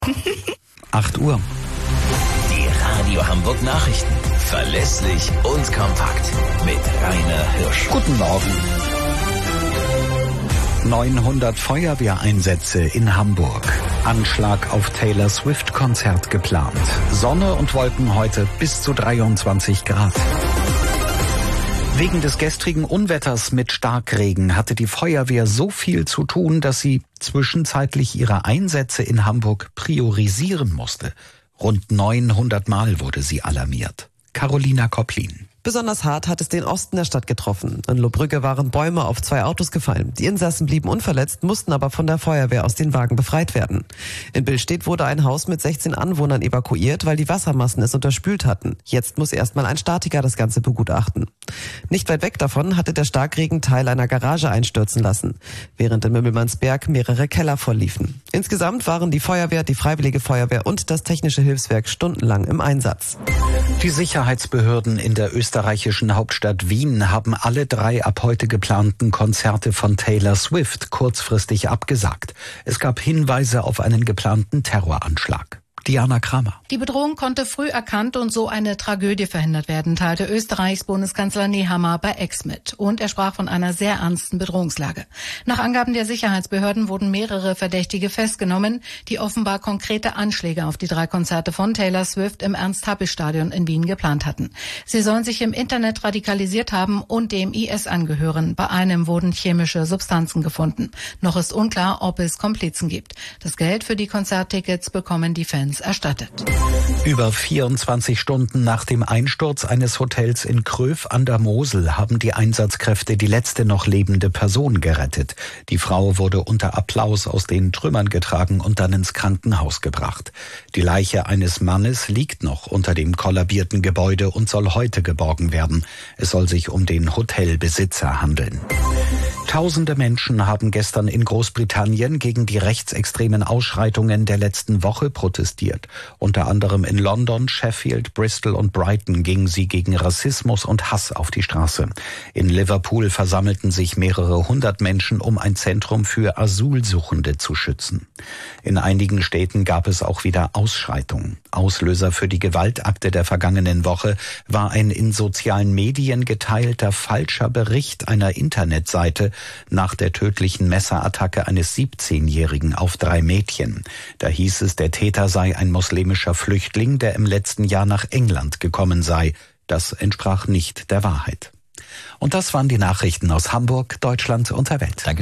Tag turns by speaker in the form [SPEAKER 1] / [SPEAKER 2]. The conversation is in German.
[SPEAKER 1] 8 Uhr.
[SPEAKER 2] Die Radio Hamburg Nachrichten. Verlässlich und kompakt. Mit Rainer Hirsch.
[SPEAKER 1] Guten Morgen. 900 Feuerwehreinsätze in Hamburg. Anschlag auf Taylor Swift-Konzert geplant. Sonne und Wolken heute bis zu 23 Grad. Wegen des gestrigen Unwetters mit Starkregen hatte die Feuerwehr so viel zu tun, dass sie zwischenzeitlich ihre Einsätze in Hamburg priorisieren musste. Rund 900 Mal wurde sie alarmiert. Carolina Kopplin.
[SPEAKER 3] Besonders hart hat es den Osten der Stadt getroffen. In Lohbrügge waren Bäume auf 2 Autos gefallen. Die Insassen blieben unverletzt, mussten aber von der Feuerwehr aus den Wagen befreit werden. In Billstedt wurde ein Haus mit 16 Anwohnern evakuiert, weil die Wassermassen es unterspült hatten. Jetzt muss erstmal ein Statiker das Ganze begutachten. Nicht weit weg davon hatte der Starkregen Teil einer Garage einstürzen lassen, während in Mümmelmannsberg mehrere Keller vollliefen. Insgesamt waren die Feuerwehr, die Freiwillige Feuerwehr und das Technische Hilfswerk stundenlang im Einsatz.
[SPEAKER 1] Die Sicherheitsbehörden in der österreichischen Hauptstadt Wien haben alle 3 ab heute geplanten Konzerte von Taylor Swift kurzfristig abgesagt. Es gab Hinweise auf einen geplanten Terroranschlag. Diana Kramer.
[SPEAKER 4] Die Bedrohung konnte früh erkannt und so eine Tragödie verhindert werden, teilte Österreichs Bundeskanzler Nehammer bei X mit. Und er sprach von einer sehr ernsten Bedrohungslage. Nach Angaben der Sicherheitsbehörden wurden mehrere Verdächtige festgenommen, die offenbar konkrete Anschläge auf die 3 Konzerte von Taylor Swift im Ernst-Happel-Stadion in Wien geplant hatten. Sie sollen sich im Internet radikalisiert haben und dem IS angehören. Bei einem wurden chemische Substanzen gefunden. Noch ist unklar, ob es Komplizen gibt. Das Geld für die Konzerttickets bekommen die Fans erstattet.
[SPEAKER 1] Über 24 Stunden nach dem Einsturz eines Hotels in Kröv an der Mosel haben die Einsatzkräfte die letzte noch lebende Person gerettet. Die Frau wurde unter Applaus aus den Trümmern getragen und dann ins Krankenhaus gebracht. Die Leiche eines Mannes liegt noch unter dem kollabierten Gebäude und soll heute geborgen werden. Es soll sich um den Hotelbesitzer handeln. Tausende Menschen haben gestern in Großbritannien gegen die rechtsextremen Ausschreitungen der letzten Woche protestiert. Unter anderem in London, Sheffield, Bristol und Brighton gingen sie gegen Rassismus und Hass auf die Straße. In Liverpool versammelten sich mehrere 100 Menschen, um ein Zentrum für Asylsuchende zu schützen. In einigen Städten gab es auch wieder Ausschreitungen. Auslöser für die Gewaltakte der vergangenen Woche war ein in sozialen Medien geteilter falscher Bericht einer Internetseite nach der tödlichen Messerattacke eines 17-Jährigen auf 3 Mädchen. Da hieß es, der Täter sei ein muslimischer Flüchtling, der im letzten Jahr nach England gekommen sei. Das entsprach nicht der Wahrheit. Und das waren die Nachrichten aus Hamburg, Deutschland und der Welt. Danke.